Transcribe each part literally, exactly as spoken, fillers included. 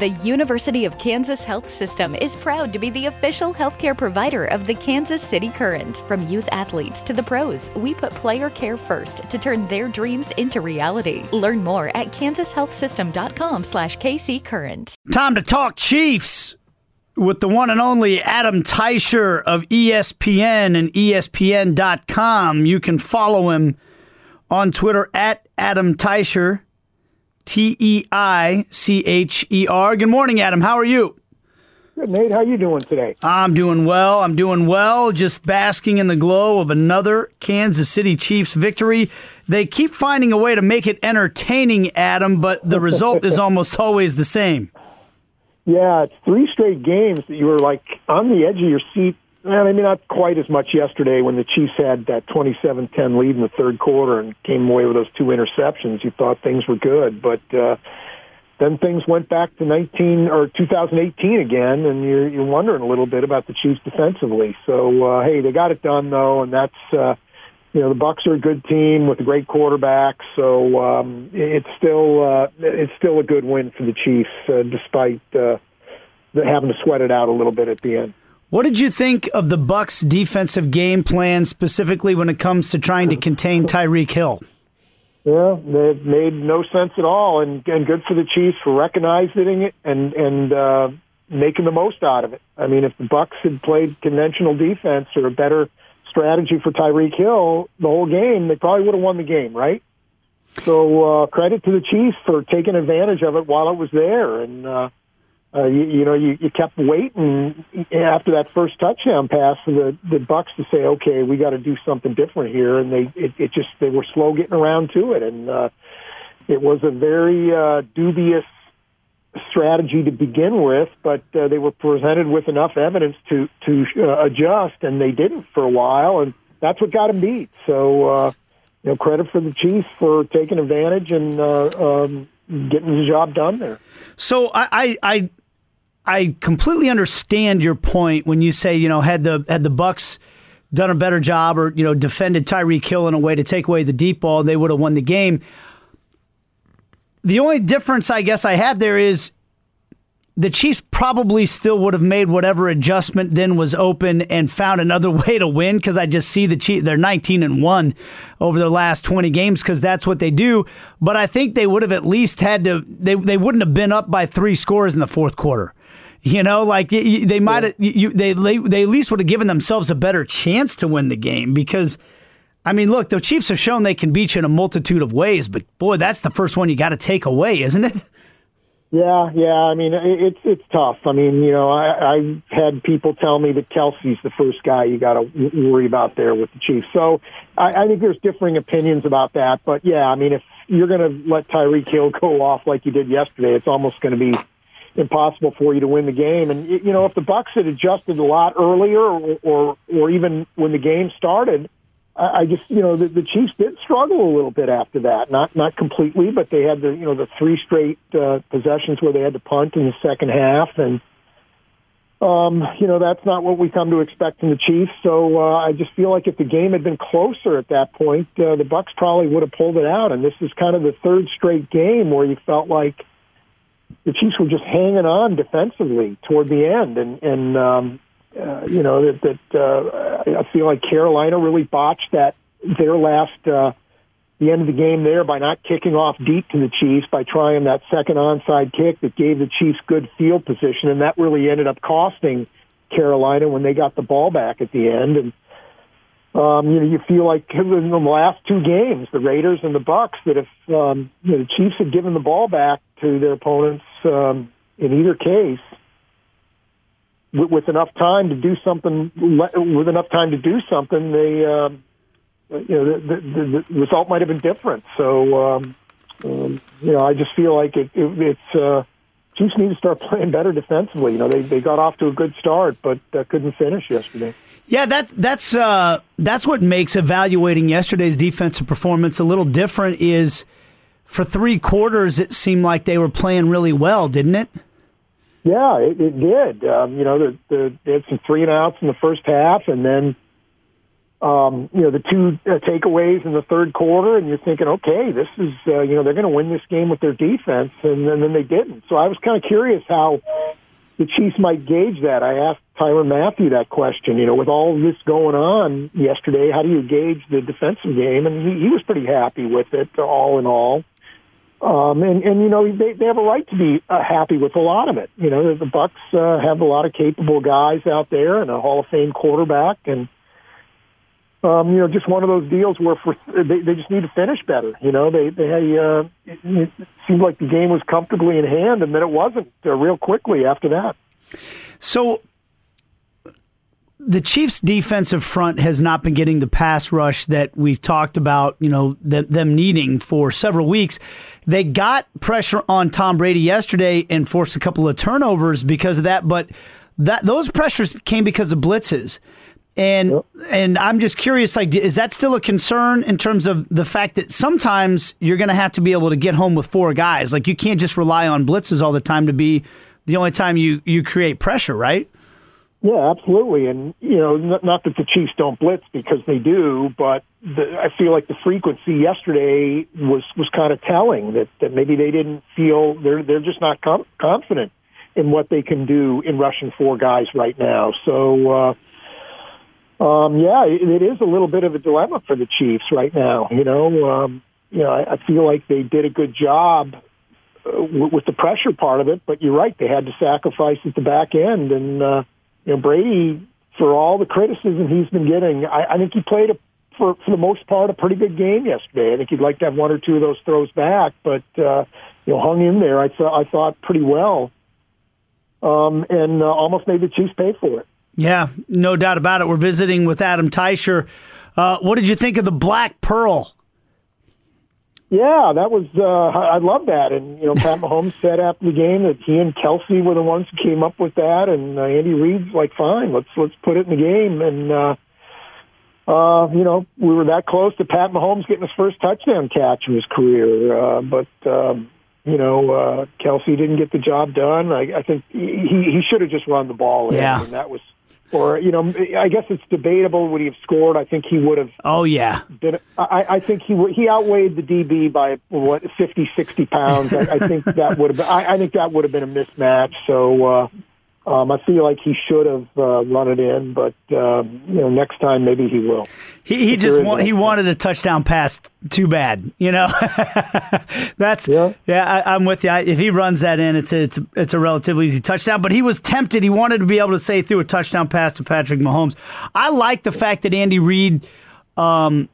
The University of Kansas Health System is proud to be the official healthcare provider of the Kansas City Current. From youth athletes to the pros, we put player care first to turn their dreams into reality. Learn more at kansas health system dot com slash K C Current. Time to talk Chiefs with the one and only Adam Teicher of E S P N and E S P N dot com. You can follow him on Twitter at Adam Teicher. T E I C H E R. Good morning, Adam. How are you? Good, Nate. How are you doing today? I'm doing well. I'm doing well. Just basking in the glow of another Kansas City Chiefs victory. They keep finding a way to make it entertaining, Adam, but the result is almost always the same. Yeah, it's three straight games that you were like on the edge of your seat. Well, I mean, not quite as much yesterday when the Chiefs had that twenty-seven ten lead in the third quarter and came away with those two interceptions. You thought things were good, but uh, then things went back to nineteen or two thousand eighteen again, and you're, you're wondering a little bit about the Chiefs defensively. So, uh, hey, they got it done though, and that's uh, you know the Bucs are a good team with a great quarterback. So um, it's still uh, it's still a good win for the Chiefs, uh, despite uh, having to sweat it out a little bit at the end. What did you think of the Bucs' defensive game plan, specifically when it comes to trying to contain Tyreek Hill? Yeah, it made no sense at all, and, and good for the Chiefs for recognizing it and and uh, making the most out of it. I mean, if the Bucs had played conventional defense or a better strategy for Tyreek Hill the whole game, they probably would have won the game, right? So uh, credit to the Chiefs for taking advantage of it while it was there, and uh, Uh, you, you know, you, you kept waiting after that first touchdown pass for the, the Bucs to say, okay, we got to do something different here. And they, it, it just, they were slow getting around to it. And uh, it was a very uh, dubious strategy to begin with, but uh, they were presented with enough evidence to, to uh, adjust, and they didn't for a while. And that's what got them beat. So, uh, you know, credit for the Chiefs for taking advantage and uh, um, getting the job done there. So I, I, I I completely understand your point when you say, you know, had the had the Bucs done a better job or, you know, defended Tyreek Hill in a way to take away the deep ball, they would have won the game. The only difference I guess I have there is the Chiefs probably still would have made whatever adjustment then was open and found another way to win, because I just see the Chiefs, they're nineteen and one over their last twenty games because that's what they do. But I think they would have at least had to, they, they wouldn't have been up by three scores in the fourth quarter. You know, like they might have, you, they, they they at least would have given themselves a better chance to win the game because, I mean, look, the Chiefs have shown they can beat you in a multitude of ways, but boy, that's the first one you got to take away, isn't it? Yeah, yeah. I mean, it's it's tough. I mean, you know, I, I've had people tell me that Kelsey's the first guy you got to worry about there with the Chiefs. So I, I think there's differing opinions about that. But yeah, I mean, if you're going to let Tyreek Hill go off like you did yesterday, it's almost going to be impossible for you to win the game. And you know, if the Bucs had adjusted a lot earlier, or or, or even when the game started, I just, you know, the, the Chiefs did struggle a little bit after that. Not not completely, but they had the, you know, the three straight uh, possessions where they had to punt in the second half, and um, you know, that's not what we come to expect from the Chiefs. So uh, I just feel like if the game had been closer at that point, uh, the Bucs probably would have pulled it out. And this is kind of the third straight game where you felt like the Chiefs were just hanging on defensively toward the end, and and. Um, Uh, you know, that, that uh, I feel like Carolina really botched that, their last, uh, the end of the game there by not kicking off deep to the Chiefs, by trying that second onside kick that gave the Chiefs good field position, and that really ended up costing Carolina when they got the ball back at the end. And, um, you know, you feel like in the last two games, the Raiders and the Bucs, that if um, you know, the Chiefs had given the ball back to their opponents um, in either case, with enough time to do something, with enough time to do something, they, um, you know, the, the, the result might have been different. So, um, um, you know, I just feel like it, it, it's uh, Chiefs need to start playing better defensively. You know, they they got off to a good start, but uh, couldn't finish yesterday. Yeah, that that's uh, that's what makes evaluating yesterday's defensive performance a little different. Is for three quarters, it seemed like they were playing really well, didn't it? Yeah, it, it did. Um, you know, the, the, they had some three and outs in the first half, and then um, you know, the two uh, takeaways in the third quarter, and you're thinking, okay, this is, uh, you know, they're going to win this game with their defense, and, and then they didn't. So I was kind of curious how the Chiefs might gauge that. I asked Tyrann Mathieu that question, you know, with all this going on yesterday, how do you gauge the defensive game? And he, he was pretty happy with it, all in all. Um, and, and, you know, they, they have a right to be uh, happy with a lot of it. You know, the Bucs uh, have a lot of capable guys out there and a Hall of Fame quarterback. And, um, you know, just one of those deals where for, they, they just need to finish better. You know, they, they uh, it, it seemed like the game was comfortably in hand, and then it wasn't uh, real quickly after that. So the Chiefs' defensive front has not been getting the pass rush that we've talked about, you know, them, them needing for several weeks. They got pressure on Tom Brady yesterday and forced a couple of turnovers because of that, but that those pressures came because of blitzes. And yep. and I'm just curious, like, is that still a concern in terms of the fact that sometimes you're going to have to be able to get home with four guys? Like, you can't just rely on blitzes all the time to be the only time you, you create pressure, right? Yeah, absolutely. And, you know, not, not that the Chiefs don't blitz, because they do, but the, I feel like the frequency yesterday was, was kind of telling that, that maybe they didn't feel, they're, they're just not com- confident in what they can do in rushing four guys right now. So, uh, um, yeah, it, it is a little bit of a dilemma for the Chiefs right now. You know, um, you know, I, I feel like they did a good job uh, w- with the pressure part of it, but you're right, they had to sacrifice at the back end. And, uh, you know, Brady, for all the criticism he's been getting, I, I think he played, a, for for the most part, a pretty good game yesterday. I think he'd like to have one or two of those throws back, but, uh, you know, hung in there, I, th- I thought, pretty well, um, and uh, almost made the Chiefs pay for it. Yeah, no doubt about it. We're visiting with Adam Teicher. Uh, what did you think of the Black Pearl? Yeah, that was, uh, I love that. And, you know, Pat Mahomes said after the game that he and Kelsey were the ones who came up with that. And uh, Andy Reid's like, fine, let's let's put it in the game. And, uh, uh, you know, we were that close to Pat Mahomes getting his first touchdown catch in his career. Uh, but, um, you know, uh, Kelsey didn't get the job done. I, I think he, he should have just run the ball in. Yeah. And that was, or, you know, I guess it's debatable. Would he have scored? I think he would have. Oh, yeah. Been, I, I think he would, he outweighed the D B by, what, fifty, sixty pounds. I, I think that would have been, I, I think that would have been a mismatch. So uh, um, I feel like he should have uh, run it in, but, uh, you know, next time maybe he will. He, he just wa- he wanted a touchdown pass too bad, you know. That's yeah. yeah I, I'm with you. I, if he runs that in, it's a, it's a, it's a relatively easy touchdown. But he was tempted. He wanted to be able to say through a touchdown pass to Patrick Mahomes. I like the fact that Andy Reid um,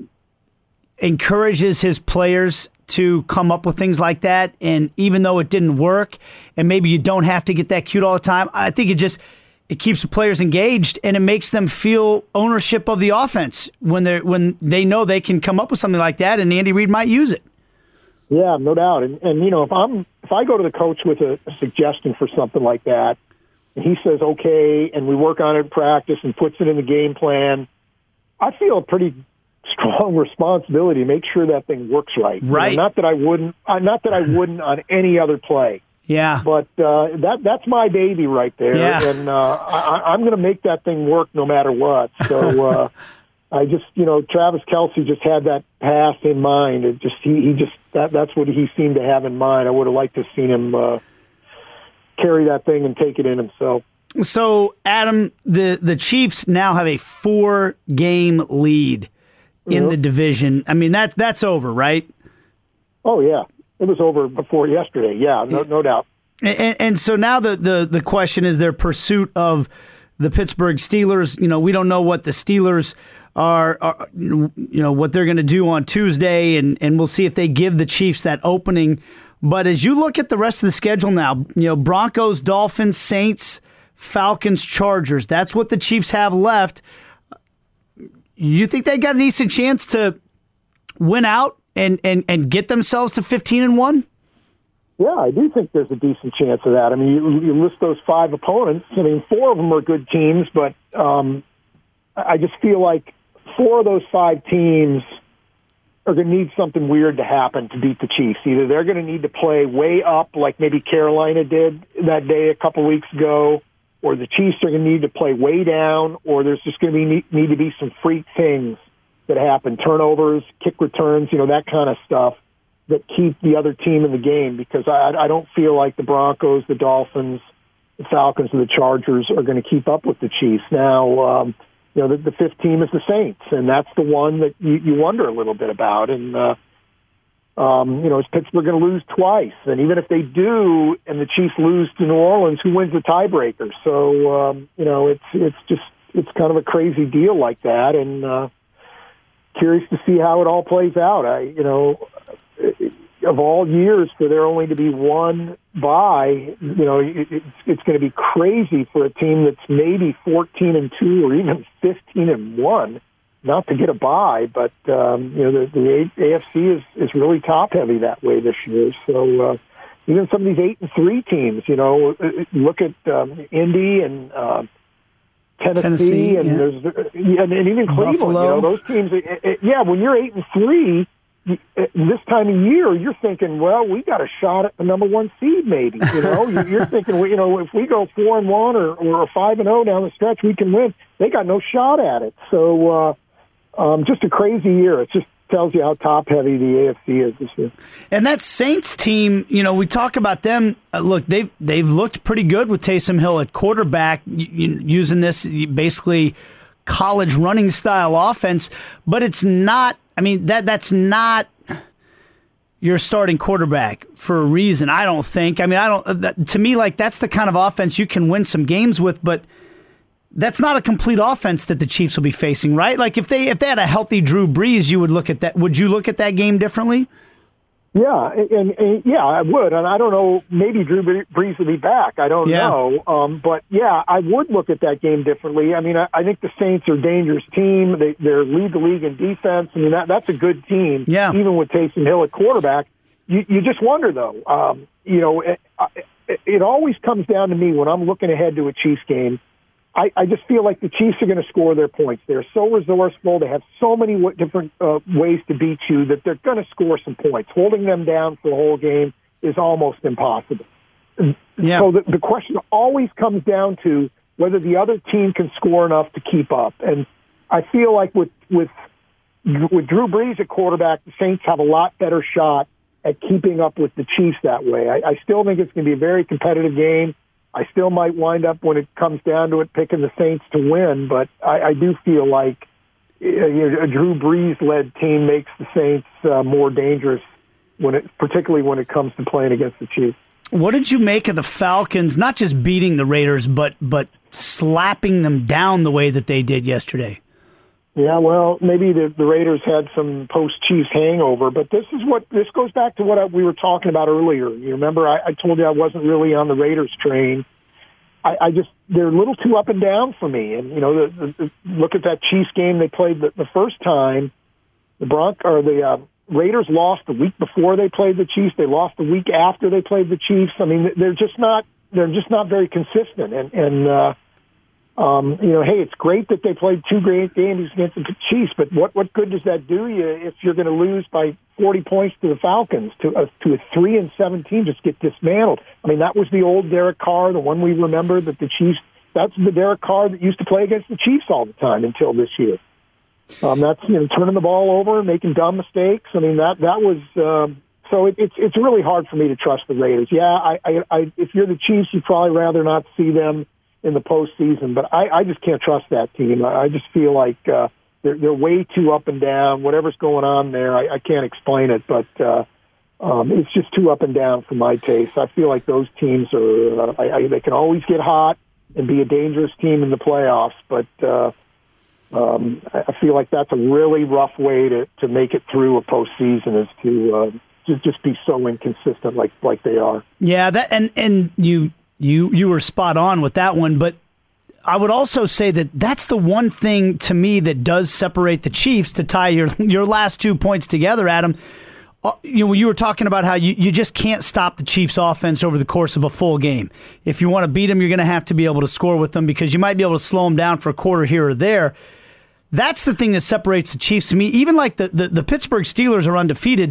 encourages his players to come up with things like that. And even though it didn't work, and maybe you don't have to get that cute all the time, I think it just. It keeps the players engaged, and it makes them feel ownership of the offense when they when they know they can come up with something like that, and Andy Reid might use it. Yeah, no doubt. And, and you know, if I'm if I go to the coach with a, a suggestion for something like that, and he says okay, and we work on it in practice and puts it in the game plan, I feel a pretty strong responsibility to make sure that thing works right. Right. You know, not that I wouldn't, uh, not that I wouldn't on any other play. Yeah, but uh, that that's my baby right there, yeah. and uh, I, I'm going to make that thing work no matter what. So uh, I just, you know, Travis Kelce just had that pass in mind. It just he, he just that that's what he seemed to have in mind. I would have liked to have seen him uh, carry that thing and take it in himself. So, Adam, the the Chiefs now have a four game lead in mm-hmm. the division. I mean, that that's over, right? Oh yeah. It was over before yesterday. Yeah, no, no doubt. And, and so now the, the, the question is their pursuit of the Pittsburgh Steelers. You know, we don't know what the Steelers are, are you know, what they're going to do on Tuesday, and, and we'll see if they give the Chiefs that opening. But as you look at the rest of the schedule now, you know, Broncos, Dolphins, Saints, Falcons, Chargers, that's what the Chiefs have left. You think they got a decent chance to win out and, and, and get themselves to fifteen and one? Yeah, I do think there's a decent chance of that. I mean, you, you list those five opponents. I mean, four of them are good teams, but um, I just feel like four of those five teams are going to need something weird to happen to beat the Chiefs. Either they're going to need to play way up, like maybe Carolina did that day a couple weeks ago, or the Chiefs are going to need to play way down, or there's just going to be need, need to be some freak things that happen, turnovers, kick returns, you know, that kind of stuff that keep the other team in the game, because I, I don't feel like the Broncos, the Dolphins, the Falcons, and the Chargers are going to keep up with the Chiefs. Now, um, you know, the, the fifth team is the Saints, and that's the one that you, you wonder a little bit about. And, uh, um, you know, is Pittsburgh going to lose twice? And even if they do and the Chiefs lose to New Orleans, who wins the tiebreaker? So, um, you know, it's it's just it's kind of a crazy deal like that, and uh, curious to see how it all plays out. I, you know, of all years, for there only to be one bye, you know, it, it's, it's going to be crazy for a team that's maybe fourteen and two or even fifteen and one not to get a bye. But um, you know, the, the A F C is is really top heavy that way this year. So uh, even some of these eight and three teams, you know, look at um, Indy and uh, Tennessee, Tennessee, and yeah. there's and, and even Cleveland. Buffalo. You know, those teams. It, it, yeah, when you're eight and three. This time of year, you're thinking, well, we got a shot at the number one seed, maybe. You know, you're thinking, you know, if we go four and one or or five and zero down the stretch, we can win. They got no shot at it. So, uh, um, just a crazy year. It just tells you how top heavy the A F C is this year. And that Saints team, you know, we talk about them. Uh, look, they've they've looked pretty good with Taysom Hill at quarterback, y- y- using this basically college running style offense, but it's not. I mean, that that's not your starting quarterback for a reason, I don't think. I mean, I don't. That, to me, like, that's the kind of offense you can win some games with, but that's not a complete offense that the Chiefs will be facing, right? Like, if they if they had a healthy Drew Brees, you would look at that. Would you look at that game differently? Yeah, and, and yeah, I would, and I don't know. Maybe Drew Brees will be back. I don't yeah. know, um, but yeah, I would look at that game differently. I mean, I, I think the Saints are a dangerous team. They they lead the league in defense. I mean, that that's a good team. Yeah. Even with Taysom Hill at quarterback, you you just wonder though. Um, you know, it, it, it always comes down to me when I'm looking ahead to a Chiefs game. I, I just feel like the Chiefs are going to score their points. They're so resourceful. They have so many w- different uh, ways to beat you that they're going to score some points. Holding them down for the whole game is almost impossible. Yeah. So the, the question always comes down to whether the other team can score enough to keep up. And I feel like with with with Drew Brees at quarterback, the Saints have a lot better shot at keeping up with the Chiefs that way. I, I still think it's going to be a very competitive game. I still might wind up, when it comes down to it, picking the Saints to win, but I, I do feel like you know, a Drew Brees-led team makes the Saints uh, more dangerous, when it, particularly when it comes to playing against the Chiefs. What did you make of the Falcons, not just beating the Raiders, but but slapping them down the way that they did yesterday? Yeah, well, maybe the, the Raiders had some post-Chiefs hangover, but this is what this goes back to what I, we were talking about earlier. You remember I, I told you I wasn't really on the Raiders train. I, I just they're a little too up and down for me. And you know, the, the, the, look at that Chiefs game they played the, the first time. The Bronc or the uh, Raiders lost the week before they played the Chiefs. They lost the week after they played the Chiefs. I mean, they're just not they're just not very consistent. And and uh, Um, you know, hey, it's great that they played two great games against the Chiefs, but what, what good does that do you if you're going to lose by forty points to the Falcons, to a, to a three and seven team, just get dismantled? I mean, that was the old Derek Carr, the one we remember that the Chiefs. That's the Derek Carr that used to play against the Chiefs all the time until this year. Um, that's you know turning the ball over, making dumb mistakes. I mean, that that was. Um, so it, it's it's really hard for me to trust the Raiders. Yeah, I, I, I if you're the Chiefs, you'd probably rather not see them in the postseason, but I, I just can't trust that team. I just feel like uh, they're they're way too up and down. Whatever's going on there, I, I can't explain it, but uh, um, it's just too up and down for my taste. I feel like those teams are uh, I, I, they can always get hot and be a dangerous team in the playoffs, but uh, um, I feel like that's a really rough way to, to make it through a postseason, is to uh, just just be so inconsistent like like they are. Yeah, that and and you. You you were spot on with that one, but I would also say that that's the one thing to me that does separate the Chiefs, to tie your your last two points together, Adam. Uh, you know, you were talking about how you, you just can't stop the Chiefs' offense over the course of a full game. If you want to beat them, you're going to have to be able to score with them, because you might be able to slow them down for a quarter here or there. That's the thing that separates the Chiefs to me. Even like the, the, the Pittsburgh Steelers are undefeated,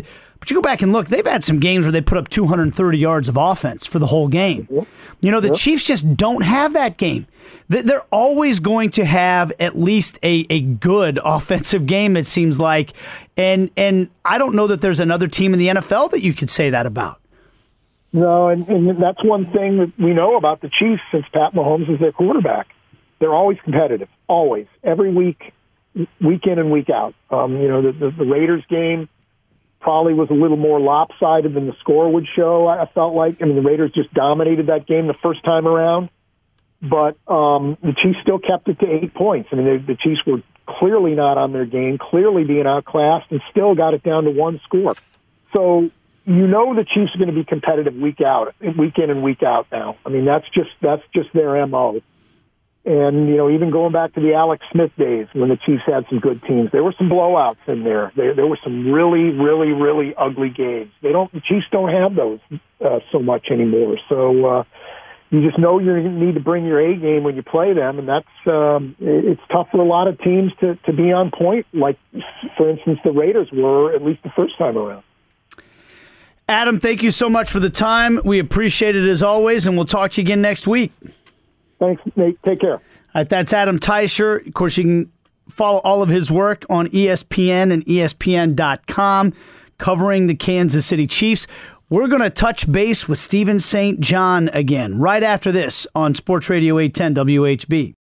But you go back and look, they've had some games where they put up two hundred thirty yards of offense for the whole game. Yep. You know, the yep. Chiefs just don't have that game. They're always going to have at least a, a good offensive game, it seems like. And and I don't know that there's another team in the N F L that you could say that about. No, and, and that's one thing that we know about the Chiefs since Pat Mahomes is their quarterback. They're always competitive, always, every week, week in and week out. Um, you know, the, the, the Raiders game probably was a little more lopsided than the score would show, I felt like. I mean, the Raiders just dominated that game the first time around, but um, the Chiefs still kept it to eight points. I mean, the, the Chiefs were clearly not on their game, clearly being outclassed, and still got it down to one score. So you know the Chiefs are going to be competitive week out, week in and week out now. I mean, that's just that's just their M O. And, you know, even going back to the Alex Smith days when the Chiefs had some good teams, there were some blowouts in there. There, there were some really, really, really ugly games. They don't, the Chiefs don't have those uh, so much anymore. So uh, you just know you need to bring your A game when you play them, and that's um, it's tough for a lot of teams to, to be on point, like, for instance, the Raiders were at least the first time around. Adam, thank you so much for the time. We appreciate it as always, and we'll talk to you again next week. Thanks, Nate. Take care. All right, that's Adam Teicher. Of course, you can follow all of his work on E S P N and E S P N dot com covering the Kansas City Chiefs. We're going to touch base with Stephen Saint John again right after this on Sports Radio eight ten W H B.